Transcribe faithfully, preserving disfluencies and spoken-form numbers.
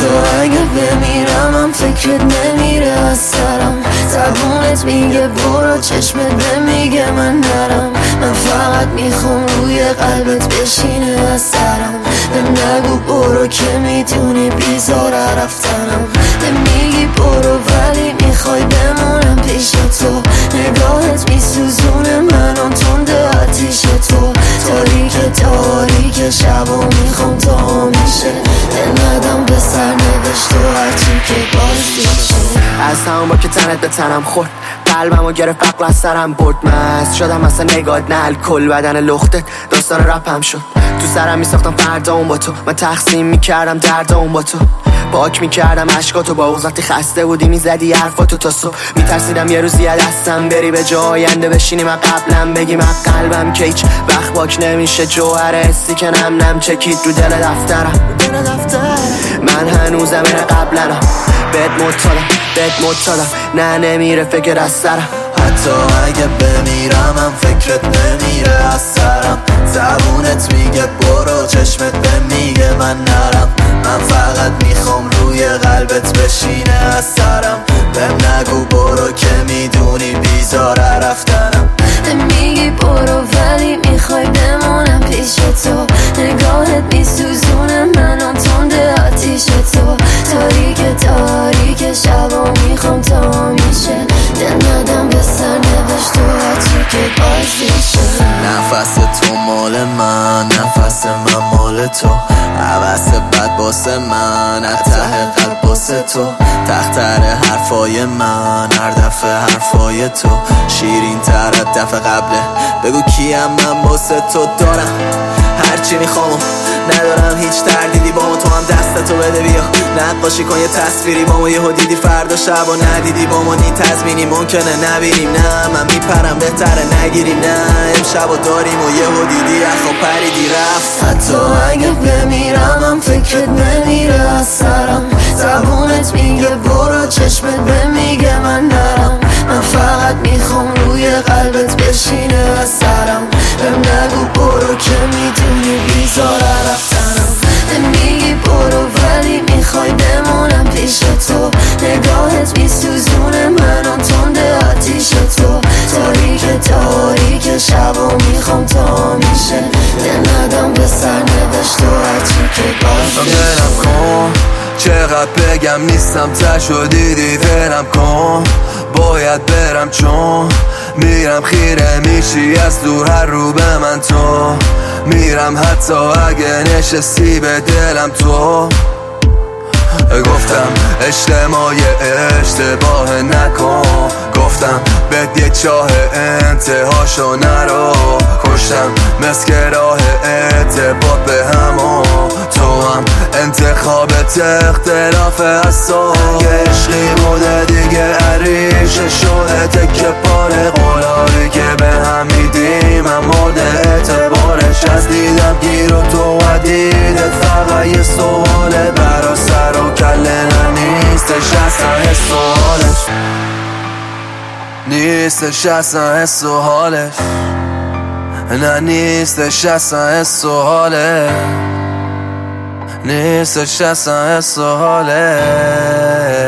حتی اگه بمیرم هم فکرت نمیره از سرم. زبونت میگه برو، چشمت نمیگه من نرم. من فقط میخوام روی قلبت بشینه از سرم. بهم نگو برو که میدونی بیزاره رفتنم. نمیگی برو ولی میخوای بمونم پیش تو. نگاهت میسوزونه منو تنده آتیش تو. تاریک تاریک شب و میخوام تا میشه دل ندم به سرنوشت و هرچی که بازیشه. از همون با که تنت به تنم خورد، قلبم و گرفت عقل از سرم برد. مست شدم مثلا نگات نه الکل، بدن لختت داستان رپم شد. تو سرم میساختم فردا اون با تو، من تقسیم میکردم درد اون با تو. پاک میکردم عشقاتو با اوز، وقتی خسته بودی میزدی حرفاتو تا صبح. میترسیدم یه روز یه دستم بری به جای آینده بشینی من قبلم بگی من قلبم که هیچ وقت باک نمیشه. جوهر حسی که نم نم چکید رو دل دفترم. من هنوزم این قبلنم، بهت مطالم بهت مطالم نه نمیره فکر از سرم. حتی اگه بمیرم هم فکرت نمیره از سرم. زبونت میگه برو، چشمت به میگه من نرم. من فقط میخوام روی قلبت بشینه از سرم. بهم نگو برو که میدونی بیزاره رفتنم. میگی برو ولی میخوای بمونم پیش تو. نگاهت میسوزونه منو تنده آتیش تو. تاریک تاریک شب و میخوام تا میشه دل ندم به سرنوشت و هرچی که بازیشه. نفس تو مال من، نفس من مال تو. عوض بد باسه من، ته قلب باسه تو. تختر حرفای من، هر دفعه حرفای تو شیرین تر از دفعه قبله. بگو کیم من باسه تو دارم هرچی میخوام، ندارم هیچ تردیدی با ما. تو هم دستتو بده بیا نقاشی کن یه تصویری با ما. یهو دیدی فردا شب و ندیدی با ما. نی تضمینی ممکنه نبینیم، نه من میپرم بهتره نگیریم. نه امشب و داریم و یهو دیدی اخو پریدی رفت. حتی اگه بمیرم هم فکرت نمیره از سرم. زبونت میگه برو، چشمت به میگه من نرم. من فقط میخوام روی قلبت بشینه از سرم. بهم نگو برو که میدونی بیزاره رفتنم. نمیگی برو ولی میخوای بمونم پیش تو. نگاهت میسوزونه منو تنده آتیش تو. تاریک تاریک شب و میخوام تا میشه دل ندم به سرنوشت و هرچی که بازیشه. دلم کن چقدر بگم نیستم تشو دیدی دلم کن. باید برم چون میرم خیره میشی از دور هر رو به من تو. میرم حتی اگه نشستی به دلم تو. گفتم اجتماع اشتباه نکن. گفتم بد یه چاه انتهاشو نرو. کشتم مسک راه ارتباط به همون. تو هم انتخابت اختلاف از تو. یه عشقی بوده دیگه عریشه شده تکه پاره. قولایی که به هم میدیم من مورد اعتبارش. از دیدم گیر و تو و دیدت فقط یه سواله. برا سر و کله نیستش اصلا حس و حالش. نیستش اصلا حس و حالش. نه نیستش اصلا حس و حالش. نیستش اصلا حس و حالش.